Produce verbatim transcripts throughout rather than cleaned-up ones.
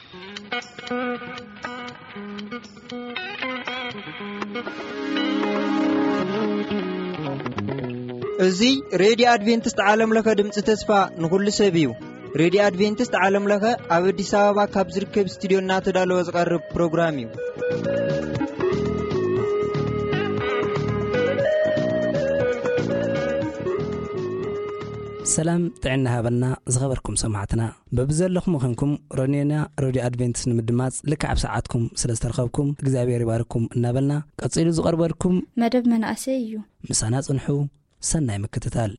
እዙይ ሬዲዮ አድቬንቲስት ዓለም ለኸ ድምፂ ተስፋ ንኹሉ ሰብ እዩ። ሬዲዮ አድቬንቲስት ዓለም ለኸ ኣብ አዲስ አበባ ካብ ዝርከብ ስቱዲዮ እናተዳለወ ዝቐርብ ፕሮግራም እዩ። ሰላም ጥዕና ሃበና ዝኸበርኩም ሰማዕትና በብዘለኹም ምኽንኩም ሮኔና ሬዲዮ አድቬንቲስት ንምድማጽ ልክዕ ኣብ ሰዓትኩም ስለ ዝተረኸብኩም እግዚአብሔር ይባርኩም እናበልና ቀጺሉ ዝቐርበልኩም መደብ መናእሰይ እዩ። ምሳና ጽንሑ ሰናይ ምክትታል።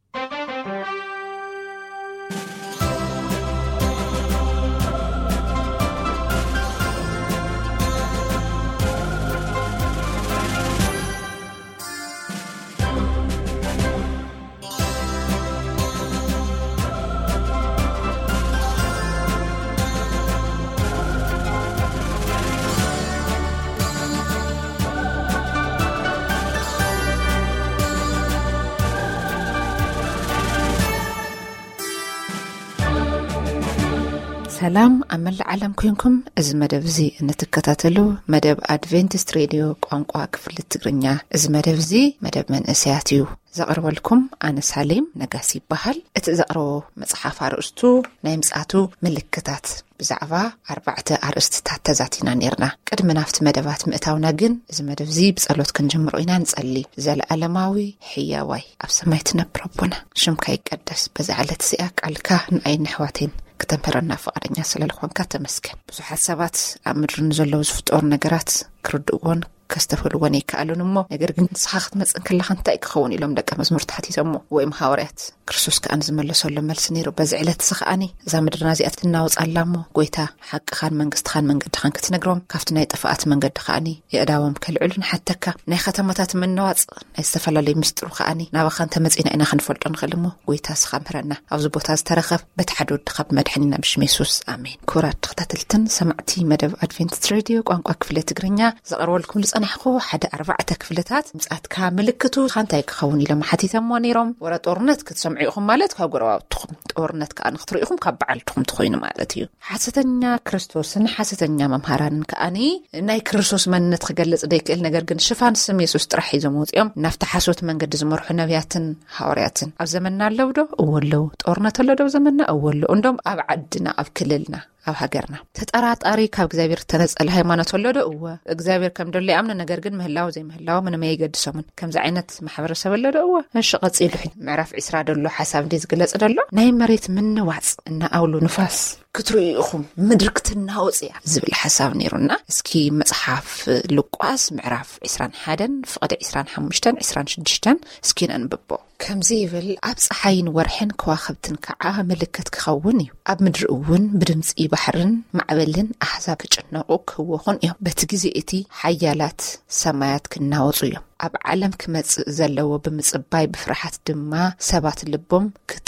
ሰላም አመል ዓለም ኩንኩም እዚ መደብ እዚ እንተከታተሉ መደብ አድቬንቲስት ሬዲዮ ቋንቋ ክፍል ትግርኛ እዚ መደብ እዚ መደብ መንእሰያት እዩ። ዘቕርበልኩም ኣነ ሳሌም ነጋሲ ይበሃል። እቲ ዘቕርቦ መጽሓፍ አርእስቱ ናይ ምጽአቱ ምልክታት ብዛዕባ ኣርባዕተ አርእስትታት ተዛቲና ነርና። ቅድሚ ናፍቲ መደባት ምእታውና ግን እዚ መደብ እዚ ብጸሎት ክንጀምሮ ኢና ንጸሊ። ዘለዓለማዊ ሕያዋይ ኣብ ሰማይ ትነብር ኣቦና ሽምካ ይቀደስ። በዛ ዕለት እዚኣ ቃልካ ንኣይን ኣሕዋቴን ከተምፐረና ፈቃደኛ ስለልኾንካ ተመስገን። ብዙሓት ሰባት ኣብ ምድሪ ንዘለዉ ዝፍጠሩ ነገራት ክርድእዎን ከስተፈልዎን ይከኣሉን እሞ ነገር ግን ንስኻ ክትመጽን ከለኻ እንታይ ክኸውን ኢሎም ደቀ መዝሙር ተሓቲቶሞ ወይም ሐዋርያት ክርስቶስ ከኣን ዝመለሰሉ መልሲ ነይሩ። በዚ ዕለት እዚ ከኣኒ እዛ ምድርና እዚኣ ትናወጻላ እሞ ጎይታ ሓቅኻን መንግስትኻን መንገድኻን ክትነግሮም ካብቲ ናይ ጥፋኣት መንገዲ ከኣኒ የእዳዎም ከልዕሉ ንሓተካ ናይ ከተማታት ምንዋጽ ናይ ዝተፈላለዩ ምስጢሩ ከኣኒ ናባኻን ተመጺና ኢና ክንፈልጦ ንኽእል እሞ ጎይታ ስኻ ምሕረና ኣብዚ ቦታ ዝተረኸብ በቲ ሓደ ወድኻ ብመድሕኒና ብሽም ኢየሱስ ኣሜን። ክቡራት ተኸታተልትን ሰማዕቲ መደብ አድቬንቲስት ሬዲዮ ቋንቋ ክፍለ ትግርኛ ዘቕርበልኩም ልጸናሕኹ ሓደ ኣርባዕተ ክፍልታት ምጽአትካ ምልክቱ እንታይ ክኸውን ኢሎም ሓቲቶሞ ነይሮም። ወረ ጦርነት ክትሰምዑ ኢኹም ማለት ካብ ጎረባብትኹም ጦርነት ከኣኒ ክትሪኢኹም ካብ በዓልትኹም ትኾይኑ ማለት እዩ። ሓሰተኛ ክርስቶስን ሓሰተኛ መምሃራንን ከኣኒ ናይ ክርስቶስ መንነት ክገልጽ ደይክእል ነገር ግን ሽፋን ስም ኢየሱስ ጥራሕ ሒዞም ወፂኦም ናፍቲ ሓሶት መንገዲ ዝመርሑ ነቢያትን ሐዋርያትን ኣብ ዘመንና ኣለዉ ዶ? እወለዉ። ጦርነት ኣሎ ዶ ዘመንና? እወሎ። እንደም ኣብ ዓድና ኣብ ክልልና ኣብ ሃገርና ተጠራጣሪ ካብ እግዚአብሔር ተነጸለ ሃይማኖት ኣሎ ዶ? እወ። እግዚአብሔር ከም ደለ ያምነ ነገር ግን ምህላው ዘይምህላው ምንም አይገድሶምን ከምዚ ዓይነት ማሕበረሰብ ኣሎ ዶ? እወ። እሺ ቀጽሉ ምዕራፍ ዒስራ ደሎ ሓሳብ እንደ ዝግለጽ ደሎ ናይ መሬት ምንዋጽ እና ኣውሎ ንፋስ ክትሪኢኹም ምድሪ ክትናወጽያ ዝብል ሓሳብ ነይሩና። እስኪ መጽሓፍ ሉቃስ ምዕራፍ ዒስራን ሓደን ፍቕዲ ዒስራን ሓሙሽተን ዒስራን ሽዱሽተን እስኪ ነንብቦ። ከምዚ ይብል ኣብ ፀሓይን ወርሕን ከዋኽብትን ከዓ ምልክት ክኸውን እዩ። ኣብ ምድሪ እውን ብድምፂ ባሕርን ማዕበልን ኣሕዛብ ክጭነቑ ክህወኹን እዮም። በቲ ግዜ እቲ ሓያላት ሰማያት ክናወጹ እዮም። ኣብ ዓለም ክመጽእ ዘለዎ ብምጽባይ ብፍርሓት ድማ ሰባት ልቦም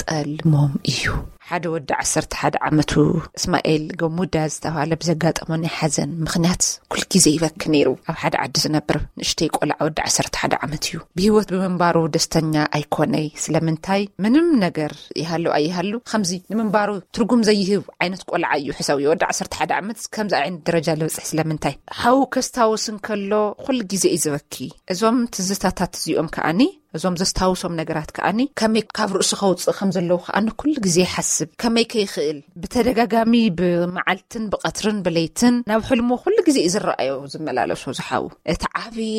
ክጠልሞም እዩ። ሓደ ወዲ ዓሰርተ ሓደ ዓመቱ እስማኤል ገሙዳ ዝተባሃለ ብዘጋጠመኒ ሓዘን ምኽንያት ኩል ግዜ ይበክ ነይሩ። ኣብ ሓደ ዓዲ ዝነብር ንእሽተይ ቆልዓ ወዲ ዓሰርተ ሓደ ዓመት እዩ። ብህይወት ብምንባሩ ደስተኛ ኣይኮነይ። ስለምንታይ ምንም ነገር ይሃሉ ኣይሃሉ ከምዚ ንምንባሩ ትርጉም ዘይህብ ዓይነት ቆልዓ እዩ ሕሳብ እዩ። ወዲ ዓሰርተ ሓደ ዓመት ከምዚ ዓይነት ደረጃ ልበጽሕ ስለምንታይ ሓው ከስታውስን ከሎ ኩል ግዜ ይዝበኪ። እዞም ትዝታታት እዚኦም ከኣኒ እዞም ዘስታውሶም ነገራት ከኣኒ ከመይ ካብ ርእሱ ኸውፅእ ከም ዘለዉ ከኣኒ ኩል ግዜ ሓስብ ከመይ ከይኽእል ብተደጋጋሚ ብመዓልትን ብቐትርን ብለይትን ናብ ሕልሞ ኩል ግዜ ዝረኣዮ ዝመላለሱ ዝሓው እቲ ዓብይ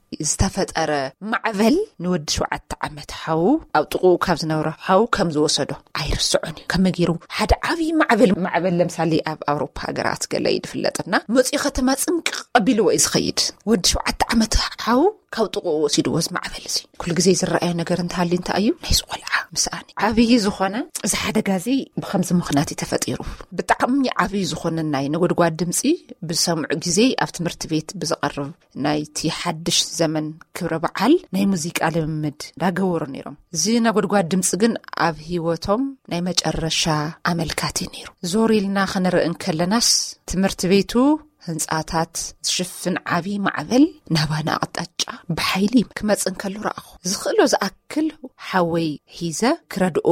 ዝተፈጠረ ማዕበል ንወዲ ሸውዓተ ዓመት ሓው ኣብ ጥቑኡ ካብ ዝነበረ ሓው ከም ዝወሰዶ ኣይርስዑን እዩ። ከመይ ገይሩ ሓደ ዓብይ ማዕበል ማዕበል ለምሳሌ ኣብ ኣውሮፓ ሃገራት ገለ ይድፍለጥና መፂኡ ከተማ ጽንቅ ቀቢሉ ወይ ዝኸይድ ወዲ ሸውዓተ ዓመት ሓው ካብ ጥቑኡ ወሲድዎ ዝማዕበል እዚ ኩል ግዜ ዝረኣዮ ነገር እንታሃሊ እንታይ እዩ? ናይ ቆልዓ ምስኣኒ ዓብይ ዝኾነ እዚ ሓደጋ እዚ ብከምዚ ምኽንያት ተፈጢሩ ብጣዕሚ ዓብይ ዝኾነ ናይ ነጎድጓድ ድምፂ ብሰምዑ ግዜ ኣብ ትምህርቲ ቤት ብዝቐርብ ናይቲ ሓድሽ ዘመን ክብረ በዓል ናይ ሙዚቃ ልምምድ ዳገበሩ ነይሮም። እዚ ነጎድጓድ ድምፂ ግን ኣብ ህይወቶም ናይ መጨረሻ ኣመልካቲ ነይሩ። ዞሪልና ክንርኢ ከለናስ ትምህርቲ ቤቱ ህንጻታት ዝሽፍን ዓብይ ማዕበል ናባና አቅጣጫ ብሓይሊ ክመጽን ከሎ ረኣኹ። ዝኽእሎ ዝኣክል ሓወይ ሂዘ ክረድኦ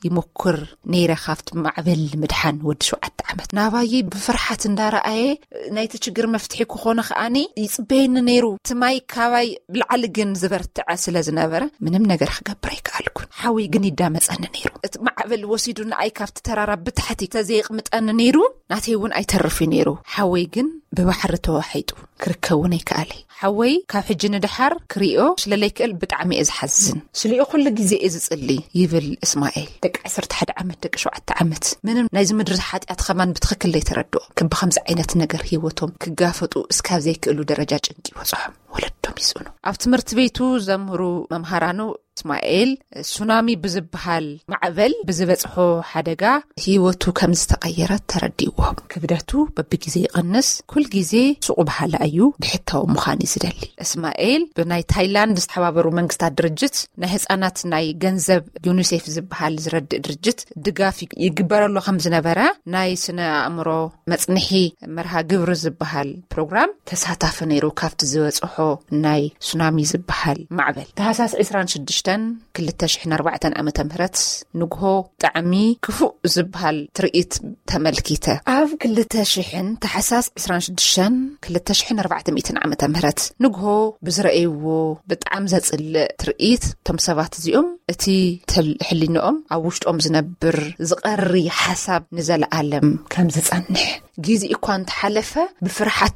يمكر نيرة خافت معبل مدحن ود شوعت عمت ناباي بفرحة اندارأي نايت تشجر مفتحي كوخونا خاني يصبين نيرو تماي كاواي بالعلقن زبرت عسل زنابرة منم نجر خجب بريك علكون حاوي جني دامس أنا نيرو معبل وسيدون أي كافت ترى بتحتي تزيق مت أنا نيرو ناتيون أي ترفي نيرو حاوي جن ببحر توحيدو كركوني كالي حوي كاف حجن دحر كريو شلليك البت عمي إز حزن شليو كل جزء إز صلي يفل إسماعيل دك عسرت حد عمت دك شو عمت منهم نايز مدرس حد أتخمن بتخك اللي تردو كب خمس عينات نجر هيوتهم كجافطوا إسكاف زي كقولوا درجات إنتي وصحهم ولدهم يسونو أفتمرت بيتو زمرو ممهرانو إسماعيل سونامي بزبحال معبل بزبصحو حدقا هيوتو كم استغيرت ترديوهم كبداتو ببجزي قنس كل جزي سوق بحال أيو بحتاو مخاني زدلي إسماعيل بناي تايلاند استحبابرو منغستا درجت نهز أنات ناي جنزب يونيسيف زبحال زرد درجت دقافي يقبر له خمس نبرة ناي سنة أمرو مصنحي مرها قبر زبحال بروغرام تساتاف نيرو كافت زبصحو ناي سونامي زبحال معبل تهاساس عسران شدش كل التشحن أربعة عامة مهرت نجهو طعمي كفو زبهال ترقيت تملكيته عاف كل التشحن تحساس عسران شدشن كل التشحن أربعة مئة عامة مهرت نجهو بزرقيو بطعم زت الترقيت تمسبات زيوم اتي تل حلي نقم عوشت أم زنبر زقري حسب نزل عالم كم زتصنح جيزي إكوان تحلفة بفرحة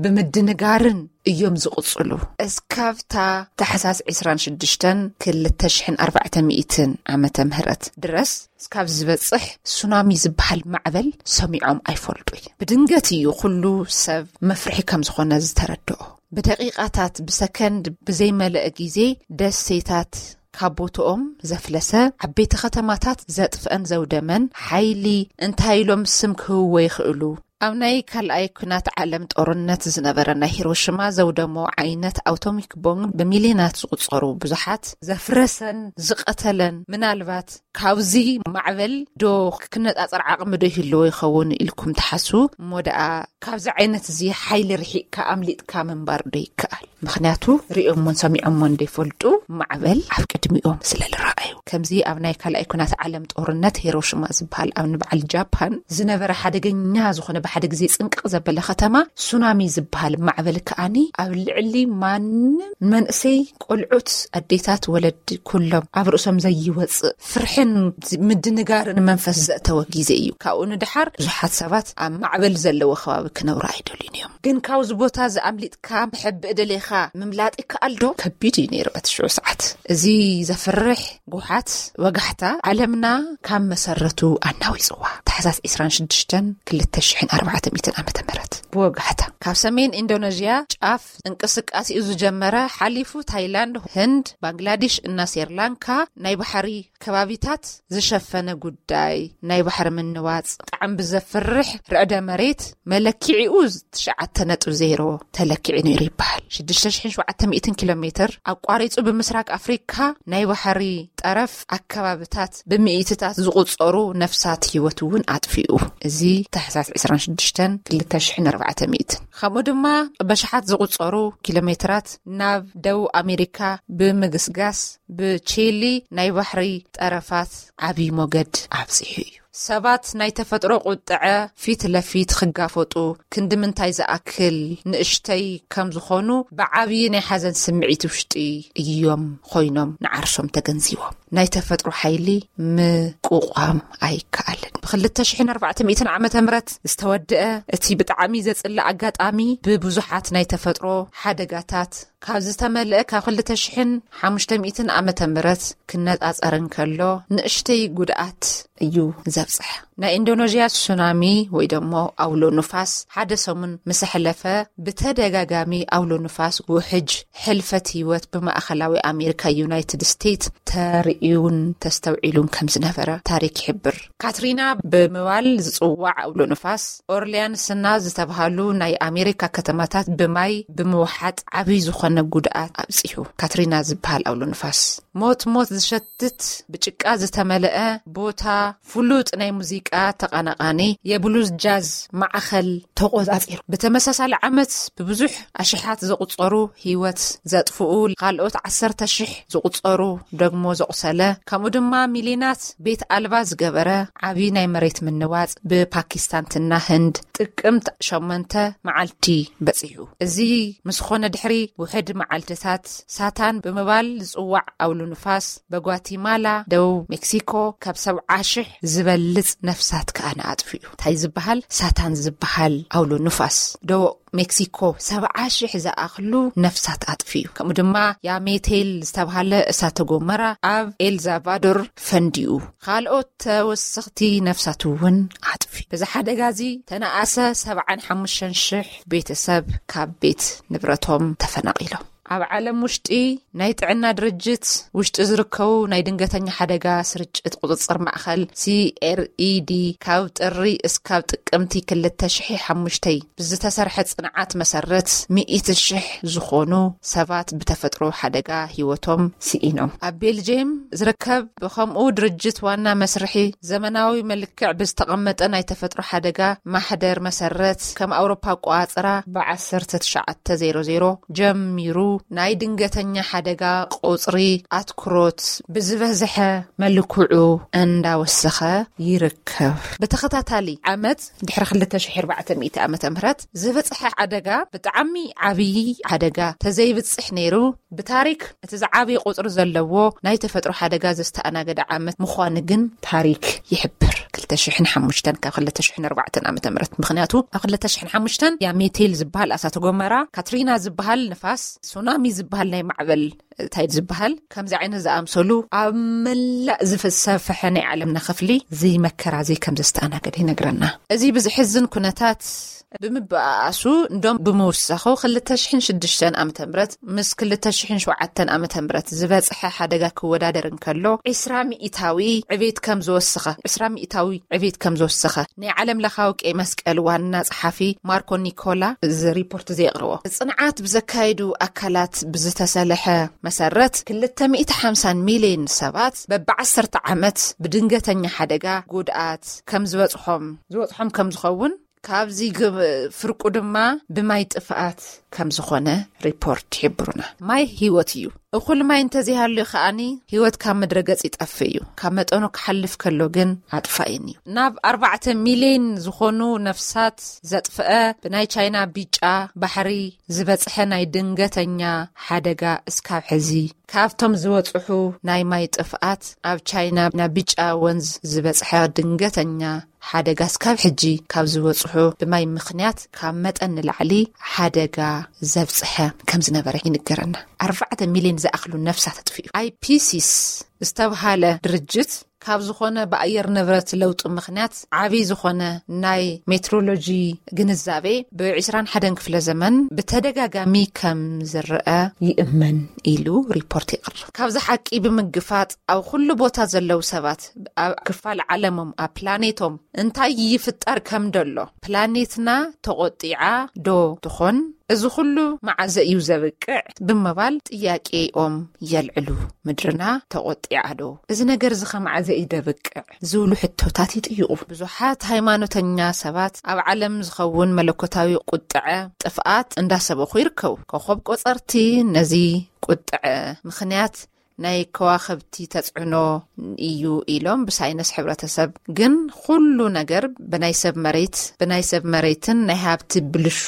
بمدنقارن يوم زقصلو اسكافتا تحساس عسران شدشتن كل التشحن أربعة مئة عامة مهرت درس اسكاف زبصح سونامي زبحال معبل سميعهم أيفولدوي بدنقتي يقولوا سب مفرحي كم زخونا زتردو بدقيقاتات بسكند بزي ملأ جيزي دسيتات كابوتهم زفلسة عبيت ختماتات زطفأن زودمن حيلي انتايلهم سمك هو يخقلو أو ناي كالأي كنات علمت أورنت زنبرنا هيروشيما زودمو عينت أوتوميك بوم بمليونات زقصرو بزحات زفرسن زقتلن منالبات كاوزي معبل دو كنت أطر عقم دو هلو يخون إلكم تحسو مودا كاوزي عينت زي حيل رحيق كأمليت كامن باردي كأل مخناتو ريوم من سميعهم من دي فولتو معبل عفكت ميوم سلال رأيو كمزي أو ناي كالأي كنات علمت أورنت هيروشيما زبال أو نبع الجابان زنبر حدقن زخون حد جزء سنق زبالة ختمة سونامي زبال معبل كأني أو العلي من منسي قلعت الديتات ولد كلهم عبرسهم زي وص فرحن مدنقار منفس زأتوا جزئيو كأون دحر زحات سبات عم معبل زل وخواب كنور عيدولينيوم جن كاوز بوتاز عملت كام حب إدليخا مملاتك ألدو كبيتي نيربت شو ساعت زي زفرح جوحات وقحتا علمنا كام مسرتو أناوي زوا تحساس إسران شدشتن كل التشحن أربعة مئة عامة مرت بوقحتا كاب سمين إندونيسيا شاف انقسك آسي إزو جمرة حليفو تايلاند هند بانجلاديش إنا سيرلانكا ناي بحري كبابيتات زشفنا قداي ناي بحر من نواز عم بزفرح رأدا مريت ملكي عيوز تشعتنت زيرو تلكي نيري بحال شدش تشحن شو عتا مئة كيلومتر أقواريتو بمسراك أفريكا ناي بحري طرف أكبابيتات بمئتات زغوط صورو نفسات يوتون أطفئو زي تحساس عسران شدشتن كل تشحن أربعة مئة خمودما بشحات زغوط صورو كيلومترات ناف دو أمريكا بمغسغاس بتشيلي ناي بحري طرفات عبي موجد عبسيحيو سبات ناي تفطرو قطعه فيت لفيت خغافطو كندمنتاي زاكل نشتي كم زخونو بعبي ناي حزن سمعيت وشطي يوم خوينم نعرشم تغنزيوم ناي تفطرو حيلي مقوقام ايكالن بخلت شحن أربعة مئة عامه مرت استودأ اتي بطعامي زصلا اغاطامي ببزحات ناي تفطرو حدغاتات كاز تملأ كخلت شحن خمسة مئة عامه مرت كنصاصرن كلو نشتي غدات ايو زبصح نا إندونيسيا سونامي ويدمو أولو نفاس حدا سومن مسحلفة بتدقاقامي أولو نفاس وحج حلفة هيوت بما أخلاوي أمريكا يونايتد ستيت تاريون تستوعيلون كم زنفرة تاريك حبر كاترينا بموال زصوع أولو نفاس أورليان سنة زتبهالو ناي أمريكا كتماتات بماي بموحات عبي زخونا قدقات أبسيحو كاترينا زبهال أولو نفاس موت موت زشتت بچقا زتملأ بوتا فلوت ናይ ሙዚቃ ተቃናቃኒ የብሉዝ ጃዝ ማዕኸል ተቆጻጺሩ ብተመሳሳሊ ዓመት ብብዙሕ ኣሽሓት ዝቁጸሩ ህይወት ዘጥፍኡ ካልኦት ዓሰርተ ሽሕ ዝቁጸሩ ደግሞ ዘቁሰለ ከምኡ ድማ ሚሊዮናት ቤት ኣልባ ዝገበረ ዓቢ ናይ መሬት ምንዋጽ ብፓኪስታንና ህንድ ጥቅምት ሸሞንተ መዓልቲ በጺሑ እዚ ምስኾነ ድሕሪ ውሕድ መዓልትታት ሳታን ብምባል ዝጽዋዕ ኣውሎ ንፋስ በጓቲማላ ደቡብ ሜክሲኮ ካብ ሰብዓ ሽሕ ዝበልጽ ነፍሳት ከኣነ ኣጥፍዩ እንታይ ዝበሃል ሳታን ዝበሃል ኣውሎ ንፋስ ደቡብ ሜክሲኮ ሰብዓ ሽሕ ዝኣኽሉ ነፍሳት ኣጥፍዩ ከምኡ ድማ ያሜቴል ዝተባሃለ እሳተ ጎመራ ኣብ ኤልዛልቫዶር ፈንዲኡ ካልኦት ተወሰኽቲ ነፍሳት እውን ኣጥፍዩ በዛ ሓደጋዚ ተነኣሰ ሰብዓን ሓሙሽተን ሽሕ ቤተሰብ ካብ ቤት ንብረቶም ተፈናቂሎም ኣብ ዓለም ውሽጢ ናይ ጥዕና ድርጅት ውሽጢ ዝርከቡ ናይ ድንገተኛ ሓደጋ ስርጭት ቁጥጥር ማእኸል ሲ አር ኢ ዲ ካብ ጥሪ እስካብ ጥቅምቲ ክልተ ሽሕ ሓሙሽተ ብዝተሰርሐ ጽንዓት መሰረት ሚእቲ ሽሕ ዝኾኑ ሰባት ብተፈጥሮ ሓደጋ ህይወቶም ሲኢኖም ኣብ ቤልጅየም ዝርከብ ብከምኡ ድርጅት ዋና መስርሒ ዘመናዊ መልክዕ ብዝተቐመጠ ናይ ተፈጥሮ ሓደጋ ማሕደር መሰረት ከም ኣውሮፓ ቋጽራ ብዓሰርተ ትሽዓተ ዜሮ ዜሮ ጀሚሩ ናይ ድንገተኛ ሓደጋ ቁጽሪ ኣትኩሮት ብዝበዝሐ መልክዑ እንዳወሰኸ ይርከብ በተኸታታሊ ዓመት ድሕሪ ክልተ ሽሕ ኣርባዕተ ዓመተ ምህረት ዝበጽሐ ሓደጋ ብጣዕሚ ዓብይ ሓደጋ ተዘይብጽሕ ነይሩ ብታሪክ እቲ ዝዓብይ ቁጽሪ ዘለዎ ናይ ተፈጥሮ ሓደጋ ዝተኣናገደ ዓመት ምዃኑ ግን ታሪክ ይሕብር ክልተ ሽሕ ሓሙሽተ ካብ ክልተ ሽሕ ኣርባዕተ ዓመተ ምህረት ምኽንያቱ ኣብ ክልተ ሽሕ ሓሙሽተ ያሜቴል ዝበሃል እሳተ ጎመራ ካትሪና ዝበሃል ንፋስ ሱናሚ ዝበሃል ናይ ማዕበል ታይድ ዝበሃል ከምዚ ዓይነት ዝኣምሰሉ ኣብ መላእ ዝፍሰፈሐ ናይ ዓለምና ክፍሊ ዘይመከራ ዘይ ከም ዝተኣናገደ ይነግረና እዚ ብዝሕዝን ኩነታት ብምባኣሱ እንደም ብምውሳኹ ክልተ ሽሕ ሽዱሽተ ዓመተ ምህረት ምስ ክልተ ሽሕ ሸውዓተ ዓመተ ምህረት ዝበጽሐ ሓደጋ ክወዳደር እንከሎ ዒስራ ሚእታዊ ዕቤት ከም ዝወሰኸ ዒስራ ሚእታዊ ዕቤት ከም ዝወሰኸ ናይ ዓለም ለኻዊ ቀይ መስቀል ዋና ጸሓፊ ማርኮ ኒኮላ እዚ ሪፖርት ዘቕርቦ ጽንዓት ብዘካይዱ ኣካላት ብዝተሰለሐ መሰረት ክልተ ሚእቲ ሓምሳ ሚልዮን ሰባት በብዓሰርተ ዓመት ብድንገተኛ ሓደጋ ጉድኣት ከም ዝበጽሖም ዝበጽሖም ከም ዝኸውን ካብዚ ፍርቁ ድማ ብማይ ጥፍኣት ከም ዝኾነ ሪፖርት ይሕብሩና ማይ ህይወት እዩ እኹል ማይ እንተዚሃሉ ከኣኒ ህይወት ካብ ምድረገጽ ይጠፍ እዩ ካብ መጠኑ ክሓልፍ ከሎ ግን ኣጥፋይን እዩ ናብ ኣርባዕተ ሚልዮን ዝኾኑ ነፍሳት ዘጥፍአ ብናይ ቻይና ቢጫ ባሕሪ ዝበጽሐ ናይ ድንገተኛ ሓደጋ እስካብ ሕዚ ካብቶም ዝወጽሑ ናይ ማይ ጥፍኣት ኣብ ቻይና ናብ ቢጫ ወንዝ ዝበጽሐ ድንገተኛ ሓደጋ እስካብ ሕጂ ካብ ዝወጽሑ ብማይ ምኽንያት ካብ መጠን ንላዕሊ ሓደጋ ዘብጽሐ ከም ዝነበረ ይንገረና ኣርባዕተ ሚልዮን ዝኣኽሉ ነፍሳት ኣጥፍኡ ኣይፒሲስ ዝተባሃለ ድርጅት ካብ ዝኾነ በአየር ንብረት ለውጥ ምኽንያት ዓቢ ዝኾነ ናይ ሜትሮሎጂ ግንዛቤ ብ21 ክፍለ ዘመን ብተደጋጋሚ ከም ዝርአ ይእመን ኢሉ ሪፖርት ይቕርብ ካብዚ ሓቂ ብምግፋት ኣብ ኩሉ ቦታ ዘለው ሰባት ኣብ ክፋል ዓለሞም ኣብ ፕላኔቶም እንታይ ይፍጠር ከም ደሎ ፕላኔትና ተቆጢዓ ዶ ትኾን እዚ ሁሉ መዓዘ እዩ ዘብቅዕ ብምባል ጥያቄኦም የልዕሉ ምድርና ተቆጢዓ ዶ እዚ ነገር እዚ ከመዓዘ ይደብቅዕ ዝብሉ ሕቶታት ይጥይቁ ብዙሓት ሃይማኖተኛ ሰባት ኣብ ዓለም ዝኸውን መለኮታዊ ቁጥዐ ጥፍኣት እንዳሰበኹ ይርከቡ ኮኸብ ቆጸርቲ ነዚ ቁጥዐ ምኽንያት ናይ ከዋኸብቲ ተጽዕኖ እዩ ኢሎም ብሳይንስ ሕብረተሰብ ግን ኩሉ ነገር ብናይ ሰብ መሬት ብናይ ሰብ መሬትን ናይ ሃብቲ ብልሹ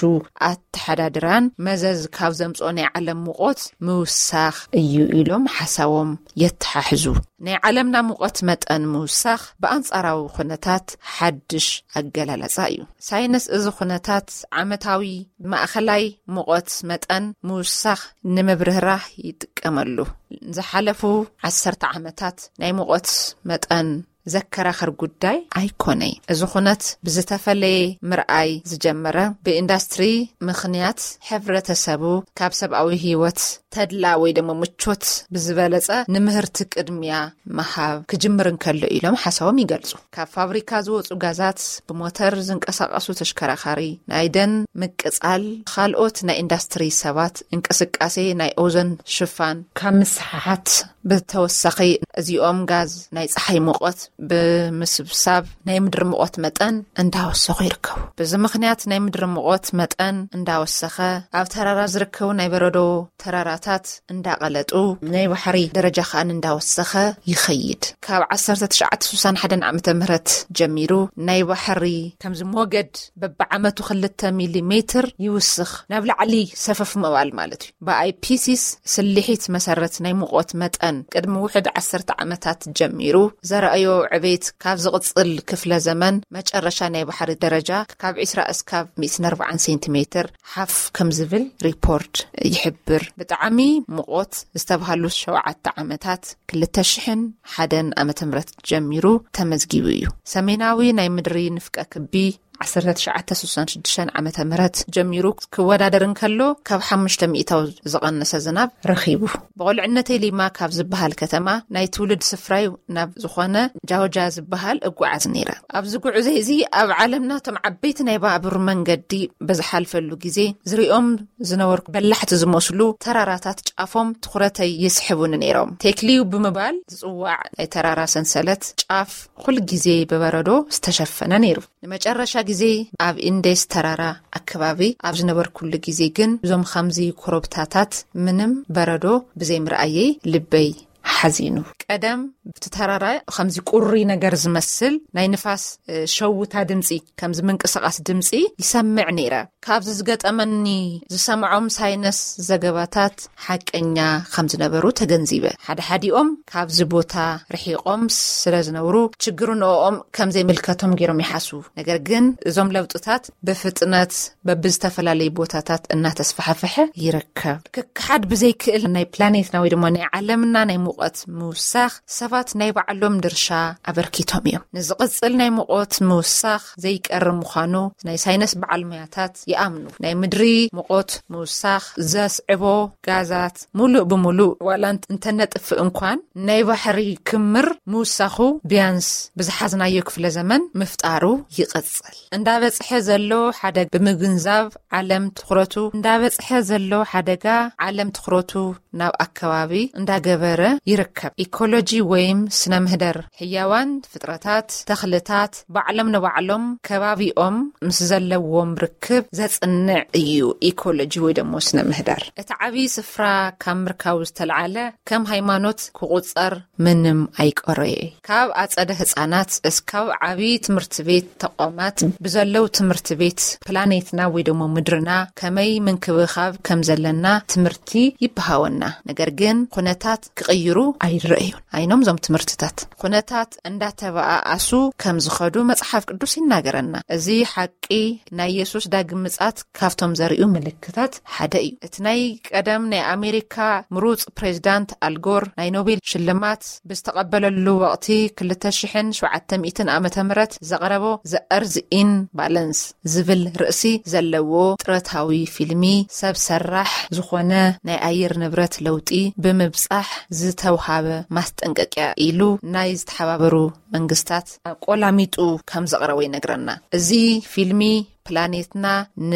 ኣተሓዳድራን መዘዝ ካብ ዘምጽኦ ናይ ዓለም ሙቆት ምውሳኽ እዩ ኢሎም ሓሳቦም የተሓሕዙ ናይ ዓለምና ሙቆት መጠን ምውሳኽ ብኣንጻራዊ ኩነታት ሓድሽ ኣገላልጻ እዩ ሳይንስ እዚ ኩነታት ዓመታዊ ማእኸላይ ሙቆት መጠን ምውሳኽ ንምብርህራህ ይጥቀመሉ ዝሓለፉ ዓሰርተ ዓመታት ናይ ሙቆት መጠን ዘከራኸር ጉዳይ ኣይኮነይ እዚ ኩነት ብዝተፈለየ ምርኣይ ዝጀመረ ብኢንዳስትሪ ምኽንያት ሕብረተሰቡ ካብ ሰብኣዊ ህይወት ተድላ ወይ ደሞ ምቾት ብዝበለጸ ንምህርቲ ቅድሚያ መሃብ ክጅምር እንከሎ ኢሎም ሓሳቦም ይገልጹ ካብ ፋብሪካ ዝወጹ ጋዛት ብሞተር ዝንቀሳቐሱ ተሽከራኻሪ ናይ ደን ምቅጻል ካልኦት ናይ ኢንዳስትሪ ሰባት እንቅስቃሴ ናይ ኦዞን ሽፋን ካብ ምስሓሓት ብተወሳኺ እዚኦም ጋዝ ናይ ፀሓይ ሙቐት ብምስብሳብ ናይ ምድሪ ሙቐት መጠን እንዳወሰኹ ይርከቡ በዚ ምኽንያት ናይ ምድሪ ሙቐት መጠን እንዳወሰኸ ኣብ ተራራ ዝርከቡ ናይ በረዶ ተራራታት እንዳቐለጡ ናይ ባሕሪ ደረጃ ኸኣን እንዳወሰኸ ይኸይድ ካብ ዓሰርተ ትሽዓተ ስሳን ሓደ ዓመተ ምህረት ጀሚሩ ናይ ባሕሪ ከምዚ ሞገድ በብዓመቱ ክልተ ሚሊሜትር ይውስኽ ናብ ላዕሊ ሰፈፍ መባል ማለት እዩ ብኣይፒሲስ ስሊሒት መሰረት ናይ ሙቐት መጠን ቅድሚ ውሕድ ዓሰርተ ዓመታት ጀሚሩ ዘረአዮ ዕቤት ካብ ዝቕፅል ክፍለ ዘመን መጨረሻ ናይ ባሕሪ ደረጃ ካብ ዒስራ እስካብ ሚእቲ ኣርባዓ ሴንቲሜትር ሓፍ ከም ዝብል ሪፖርት ይሕብር ብጣዕሚ ሙቐት ዝተባሃሉ ሸውዓተ ዓመታት ክልተ ሽሕን ሓደን ዓመተ ምህረት ጀሚሩ ተመዝጊቡ እዩ ሰሜናዊ ናይ ምድሪ ንፍቀ ክቢ ዓሰርተ ትሽዓተ ስሳን ሽዱሽተ ዓመተ ምህረት ጀሚሩ ክወዳደርን ከሎ ካብ ሓሙሽተ ሚእታው ዝቐነሰ ዝናብ ረኺቡ ብቑልዕነተይ ሊማ ካብ ዝበሃል ከተማ ናይ ትውልድ ስፍራይ ናብ ዝኾነ ጃውጃ ዝበሃል እጓዓዝ ነይረ ኣብዚ ጉዕዞ እዚ ኣብ ዓለምና ቶም ዓበይቲ ናይ ባቡር መንገዲ በዝሓልፈሉ ግዜ ዝሪኦም ዝነበርኩ በላሕቲ ዝመስሉ ተራራታት ጫፎም ትኹረተይ ይስሕቡን ነይሮም ቴክሊው ብምባል ዝፅዋዕ ናይ ተራራ ሰንሰለት ጫፍ ኩል ግዜ በበረዶ ዝተሸፈነ ነይሩ ንመጨረሻ ግዜ ኣብ ኢንዴስ ተራራ ኣከባቢ ኣብ ዝነበር ኩሉ ግዜ ግን እዞም ከምዚ ኮረብታታት ምንም በረዶ ብዘይ ምርኣየይ ልበይ ሓዚኑ ቀደም ብተራራ ከምዚ ቁሪ ነገር ዝመስል ናይ ንፋስ ሸውታ ድምፂ ከምዚ ምንቅስቃስ ድምፂ ይሰምዕ ነይረ ካብዚ ዝገጠመኒ ዝሰምዖም ሳይነስ ዘገባታት ሓቀኛ ከም ዝነበሩ ተገንዚበ ሓደ ሓዲኦም ካብዚ ቦታ ርሒቆም ስለ ዝነበሩ ችግሩ ነኦም ከም ዘይምልከቶም ገይሮም ይሓስቡ ነገር ግን እዞም ለውጥታት ብፍጥነት በብዝተፈላለዩ ቦታታት እናተስፋሕፈሐ ይርከብ ክሓድ ብዘይ ክእል ናይ ፕላኔትና ወይ ድማ ናይ ዓለምና ናይ ሙቐት ምውሳኽ ሰባት ናይ ባዕሎም ድርሻ ኣበርኪቶም እዮም ንዝቕፅል ናይ ሙቐት ምውሳኽ ዘይቀርም ምዃኑ ናይ ሳይነስ በዓል ሞያታት ይኣምኑ ናይ ምድሪ ሙቐት ምውሳኽ ዘስዕቦ ጋዛት ሙሉእ ብምሉእ ዋላ እንተነጥፍእ እንኳን ናይ ባሕሪ ክምር ምውሳኹ ቢያንስ ብዝሓዝናዮ ክፍለ ዘመን ምፍጣሩ ይቕፅል እንዳበፅሐ ዘሎ ሓደጋ ብምግንዛብ ዓለም ትኹረቱ እንዳበፅሐ ዘሎ ሓደጋ ዓለም ትኹረቱ ናብ ኣከባቢ እንዳገበረ ይርከብ ኢኮሎጂ ወይም ስነ ምህዳር ህያዋን ፍጥረታት ተኽልታት ባዕሎም ንባዕሎም ከባቢኦም ምስ ዘለዎም ርክብ ዘጽንዕ እዩ ኢኮሎጂ ወይ ደሞ ስነ ምህዳር እቲ ዓብይ ስፍራ ካብ ምርካብ ዝተልዓለ ከም ሃይማኖት ክቁፀር ምንም ኣይቆረየ ካብ ኣጸደ ህፃናት እስካብ ዓብይ ትምህርቲ ቤት ተቋማት ብዘለው ትምህርቲ ቤት ፕላኔትና ወይ ደሞ ምድርና ከመይ ምንክብኻብ ከም ዘለና ትምህርቲ ይበሃወና ነገር ግን ኩነታት ክቕይሩ ኣይረአዩን ኣይኖም ዞም ትምህርትታት ኩነታት እንዳተባኣሱ ከም ዝኸዱ መጽሓፍ ቅዱስ ይናገረና እዚ ሓቂ ናይ ኢየሱስ ዳግም ምጽኣት ካብቶም ዘርእዩ ምልክታት ሓደ እዩ እቲ ናይ ቀደም ናይ ኣሜሪካ ምሩጽ ፕሬዝዳንት ኣልጎር ናይ ኖቤል ሽልማት ብዝተቐበለሉ ወቅቲ ክልተ ሽሕን ሸውዓተ ሚእትን ዓመተ ምህረት ዘቕረቦ ዘ እርዝ ኢን ባላንስ ዝብል ርእሲ ዘለዎ ጥረታዊ ፊልሚ ሰብ ሰራሕ ዝኾነ ናይ ኣየር ንብረት ለውጢ ብምብጻሕ ዝተውሃበ ማስጠንቀቂያ ኢሉ ናይ ዝተሓባበሩ መንግስታት ቆላሚጡ ከም ዘቕረበ ይነግረና እዚ ፊልሚ ፕላኔትና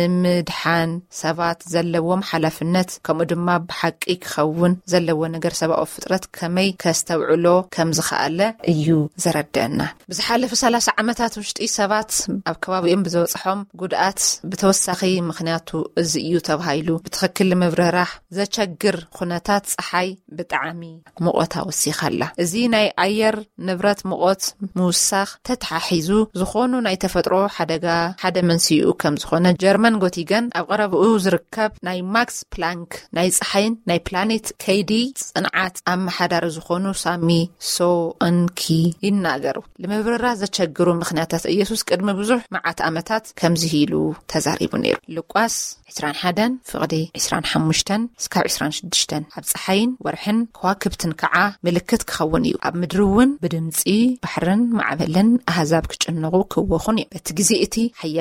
ንምድሓን ሰባት ዘለዎም ሓላፍነት ከምኡ ድማ ብሓቂ ክኸውን ዘለዎ ነገር ሰብኣዊ ፍጥረት ከመይ ከስተውዕሎ ከም ዝኽኣለ እዩ ዘረድአና ብዝሓለፈ ሰላሳ ዓመታት ውሽጢ ሰባት ኣብ ከባቢኦም ብዘበፅሖም ጉድኣት ብተወሳኺ ምኽንያቱ እዚ እዩ ተባሂሉ ብትኽክል ምብረራህ ዘቸግር ኩነታት ፀሓይ ብጣዕሚ ሙቐታ ወሲኻላ እዚ ናይ ኣየር ንብረት ሙቐት ምውሳኽ ተተሓሒዙ ዝኾኑ ናይ ተፈጥሮ ሓደጋ ሓደ መንስኡ ከም ዝኾነ ጀርመን ጎቲገን ኣብ ቀረብኡ ዝርከብ ናይ ማክስ ፕላንክ ናይ ፀሓይን ናይ ፕላኔት ከይዲ ጽንዓት ኣመሓዳሪ ዝኾኑ ሳሚ ሶ እንኪ ይናገሩ ለመብረራ ዘቸግሩ ምኽንያታት ኢየሱስ ቅድሚ ብዙሕ መዓት ዓመታት ከምዚ ኢሉ ተዛሪቡ ነይሩ ሉቃስ عشرين حدن فقدي عشرين حمشتن سكاب عشرين شدشتن عب صحين ورحن كواكبتن كعا ملكت كخونيو عب مدرون بدمزي بحرن معبلن أهزاب كتشنغو كوخوني بتجزئتي حيالات سم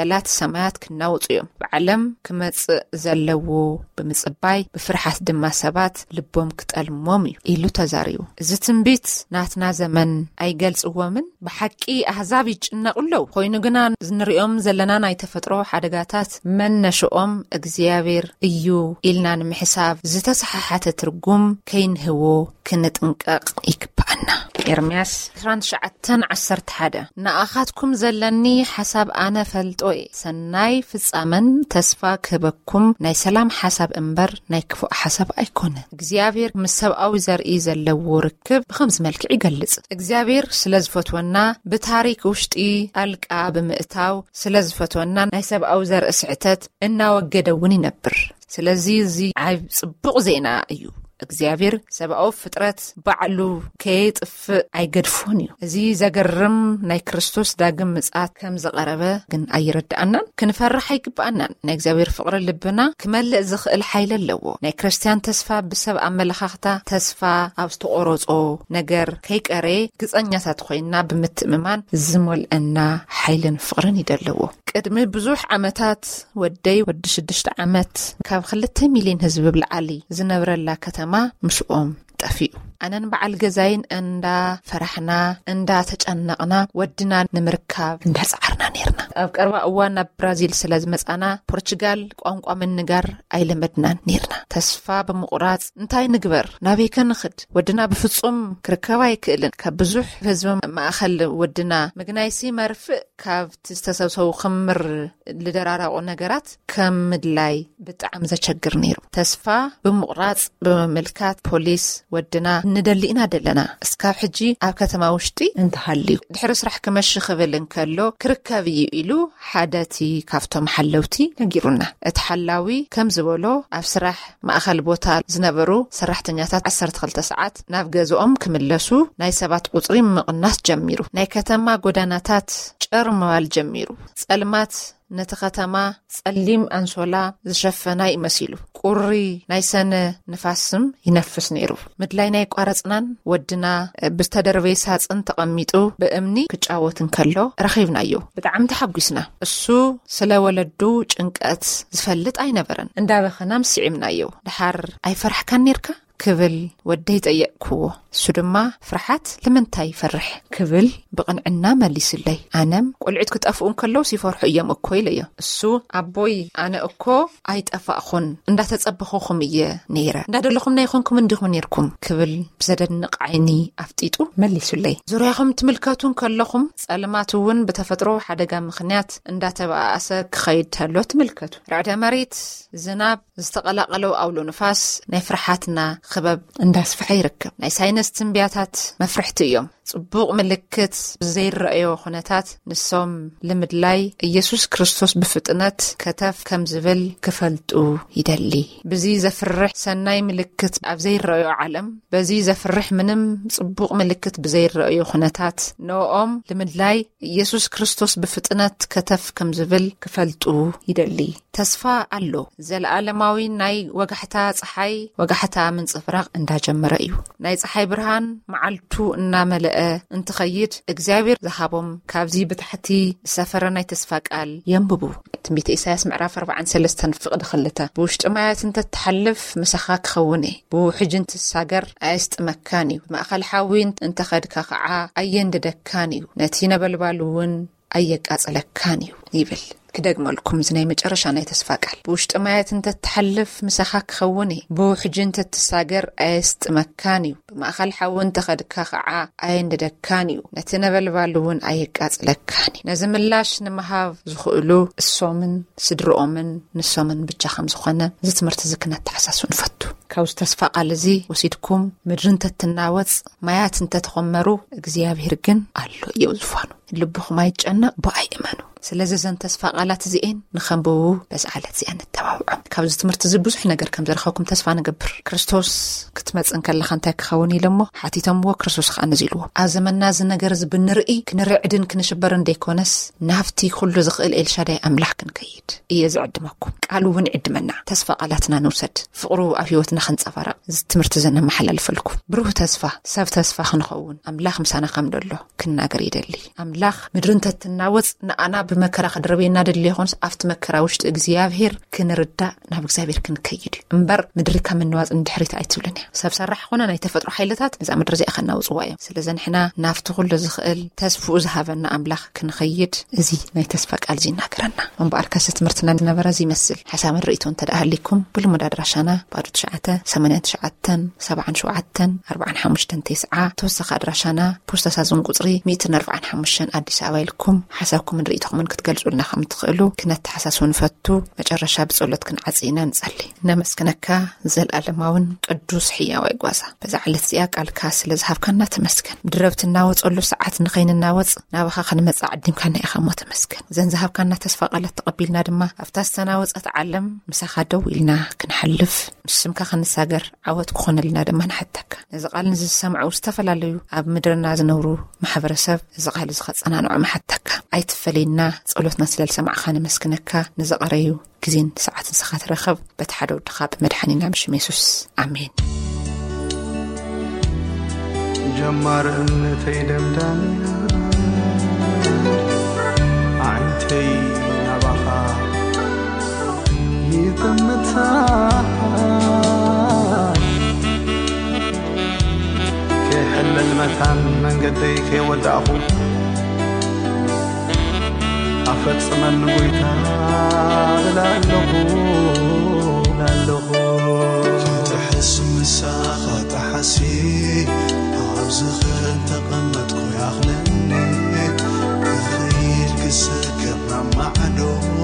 ሰማያት ክናውጹ እዮም ብዓለም ክመጽእ ዘለዎ ብምጽባይ ብፍርሓት ድማ ሰባት ልቦም ክጠልሞም እዩ ኢሉ ተዛሪቡ እዚ ትንቢት ናትና ዘመን ኣይገልጽዎምን ብሓቂ ኣሕዛብ ይጭነቁለው ኮይኑ ግና ዝንሪኦም ዘለና ናይ ተፈጥሮ ሓደጋታት መነሽኦም እግዚኣብሔር እዩ ኢልና ንምሕሳብ ዝተሰሓሓተ ትርጉም ከይንህቦ ክንጥንቀቕ ይግባአና ኤርምያስ عشرين تسعة عشرة حدا نأخذكم زلني حسب أنا فلتوي سناي في الزمن تسفى كبكم ناي سلام حسب انبر ناي كفو حسب أيكون اكزيافير مساب أو زرقي زلو ركب بخمس ملك يقلص اكزيافير سلزفتونا بتاريك وشتي ألقى بمئتاو سلزفتونا ناي ساب أو زرق سعتت إنا وقدوني نبر سلزي زي عيب صبق زينا أيو እግዚአብሔር ሰብአው ፍጥረት ባዕሉ ከይጥፍ አይገድፎን እዩ እዚ ዘገርም ናይ ክርስቶስ ዳግም ምጽአት ከም ዘቀረበ ግን አይረዳአናን ክንፈርሕ አይግባአናን ናይ እግዚአብሔር ፍቅር ልብና ክመልእ ዝኽእል ኃይል ኣለዎ ናይ ክርስቲያን ተስፋ ብሰብ አመለኻኽታ ተስፋ ኣብስተቆሮጾ ነገር ከይቀረ ግጸኛታት ኮይና ብምትእምማን ዝሞልአና ኃይልን ፍቅርን ይደለዎ ቅድሚ ብዙሕ ዓመታት ወደይ ወዲ ሽዱሽተ ዓመት ካብ ክልተ ሚሊዮን ህዝብ ብልዓሊ ዝነብረላ ከተማ مشؤم طفيو أنا نبعل جزاين اندا فرحنا اندا تجنقنا ودنا نمركب اندا سعرنا نيرنا أبقروا أوانا برازيل سلاز مسانا برتغال قوانقوا من نجار أيلمدنا نيرنا تسفى بمقراط انتاي نقبر نابي كنخد ودنا بفصوم كركواي كإلن كبزوح فزوم ما أخل ودنا مغنايسي مرفق كاف تستسوسو خمر لدرارة ونقرات كمدلاي بتعم زشجر نيرو تسفى بمقراط بملكات بوليس ودنا ندلينا دلنا اسكاب حجي اب كتما وشتي انتحليو دحرس راح كمشي خبلن كلو كركابي إلو حاداتي كافتو محلوتي نجيرونا اتحلاوي كم زبولو اب سراح ما أخل بوتال زنبرو سراحتنياتات عسرت خلت ساعات ناف جازوهم كملسو ناي سبات قطرين مقناس جميرو ناي كتما قداناتات شرموال جميرو سألمات نتختما صليم انشولا زشفنا يمسيلو قري نايسن نفاسم ينفس نيرو مدلاي ناي قارصنان ودنا بستدربي ساصن تقميطو بامني كጫወትን ከሎ ረኺብናዮ በጣም ተሐጉስና እሱ ስለወለዱ ጭንቀት ዝፈልጥ አይነበረን እንዳበኸናም ሲዕምናዮ ድሓር አይፈርሕካን ነርካ كبل ودي طيقكو سدما فرحات لمنتاي فرح كبل بقنعنا مليس لي انم قلعت كطفون كلو سيفرح ايام اكو يليا السو ابوي انا اكو ايطفاخون اندا تصبخوكم يه نيره ندادلكم نايخونكم انديكم نيركم كبل بزدنق عيني افتيطو مليس لي زرياكم تملكاتون كلكم صلماتون بتفطرو حدغا مخنيات اندا تبعاسه خيد تلو تملكاتو رعد مريت زناب استقلقلو اولو نفاس نفرحاتنا خباب انداس فحيركب ناي ساينس تنبياتات مفرحت يوم صبوق ملكت زي الرأيو خناتات نسوم لمدلاي يسوس كريستوس بفتنات كتف كم زبل كفلتو يدلي بزي زفرح سناي ملكت بزي الرأيو عالم بزي زفرح منم صبوق ملكت بزي الرأيو خناتات نوم لمدلاي يسوس كريستوس بفتنات كتف كم زبل كفلتو يدلي تسفى قالو زي العالماوي ناي وقحتا صحي وقحتا من صفراغ اندا جمرأيو ناي صحي برهان معلتو انا ملأ انت خيط اكزابير زخابهم كابزي بتحتي سفرنا يتسفاق قال ينببو تنبيت إساس معراف أربعة سلستان فقد خلتا بوشت أمايات انت تحلف مسخاك خوني بو حجنت الساقر عيست مكاني ما أخل حاوين انت خدك خعا أين ددكاني نتينا بالبالون أيك أسألكاني يبل كدق مالكم زناي مجرشا ناي تسفاقال بوشت أمايات انت تحلف مسخاك خوني بو حجنت الساقر عيست مكاني ما أخل حاوين تخدك خعا أين ددكاني نتينا بالبالون أيك أسألكاني نازم اللاش نمهاف زخؤلو السومن سدرؤمن نسومن بجاخم زخونا زيت مرتزكنا تحساسون فتو كاوز تسفاقال زي وسيدكم مدرنت التناوز مايات انت تغمرو اكزياب هرقن قالو يوزفانو اللبخ ما يتجنق بأي إيمانو سلازي زن تسفاقالات زيين نخنبوو بس على زيان التوابع كاوز تمرتزي بزح نقر كم زرخوكم تسفا نقبر كريستوس كتمت انك اللي خانتاك خوني لمو حاتي تمو كريستوس خان نزيلو ازمنا زن نقر زبن نرئي كنرعدن كنشبرن ديكونس نافتي كله زغل إلشادي أملاح كنكيد إيا زعد ماكم قالوا ونعد منا تسفاقالاتنا نوسد فقروا أفيوتنا خنص أفارا تمرتزنا محل الفلكو بروه تسفا ساف تسفا خنخون أملاح مسانا خمدلو كنا قريد اللي ኣምላኽ ምድርን ተትናወጽ ንኣና ብመከራ ክድረበየና ደልዮ ይኾንስ ኣብቲ መከራ ውሽጢ እግዚኣብሔር ክንርዳእ ናብ እግዚኣብሔር ክንከይድ እምበር ምድሪ ካብ ምንዋጽ እንድሕሪት ኣይትብልን እያ ሰብ ሰራሕ ኮነ ናይ ተፈጥሮ ሓይልታት ነዛ ምድሪ እዚኣ ከናውጽዋ እዮም ስለዚ ንሕና ናፍቲ ኩሉ ዝኽእል ተስፍኡ ዝሃበና ኣምላኽ ክንኸይድ እዚ ናይ ተስፋ ቃል እዚ ይናገረና እምበኣር ከስ ትምህርትና ዝነበረ እዚ ይመስል ሓሳብ ርእይቶ እንተዳሃሊኩም ብልሙድ ኣድራሻና ባዶ ትሽዓተ ሰማንያ ትሽዓተ ሰብዓ ሸውዓተ ኣርባዓ ሓሙሽተ ተስዓ ተወሳኺ ኣድራሻና ፖስታ ሳዙን ቁጽሪ ሚእቲ ኣርባዓ ሓሙሽተ ኣዲስ ኣበባ ኢልኩም ሓሳብኩም ርእይቶኹምን ክትገልጹልና ከም ትኽእሉ ክነተሓሳስቡ ንፈቱ መጨረሻ ብጸሎት ክንዓጽይና ንጸሊ ነመስክነካ ዘለኣለማውን ቅዱስ ሕያው ይጓዛ በዛ ዕለት እዚኣ ቃልካ ስለ ዝሃብካና ተመስገን ድረብትና ወጸሉ ሰዓት ንኸይንናወጽ ናባኻ ክንመጽእ ዓዲምካና ኢኻ ሞ ተመስገን ዘን ዝሃብካና ተስፋ ቃላት ተቐቢልና ድማ ኣብታ ዝተናወጸት ዓለም ምሳኻ ደው ኢልና ክንሓልፍ ንስምካ ክንሳገር ዓወት ክኾነልና ድማ ንሕተካ ነዚ ቃል ንዝሰምዑ ዝተፈላለዩ ኣብ ምድርና ዝነብሩ ማሕበረሰብ እዚ ቃል እዚ ኸጸናንዑ መሓተካ ኣይትፈለይና ጸሎትና ስለል ሰማዕኻ ንመስክነካ ንዘቐረዩ ግዜን ሰዓትን ስኻ ትረኸብ በቲ ሓደ ወድኻ ብመድሓኒና ብሽም የሱስ ኣሜን ጀማር እምነተይ ደምዳምያ ዓይንተይ ናባኻ ይጥምታ كحل المتان من قدي كي ودعه أفت من قويتا لالله لالله كنت حس مساخة تحسي أبزخ تقمتكو يا أخلني خير كسكرنا معدو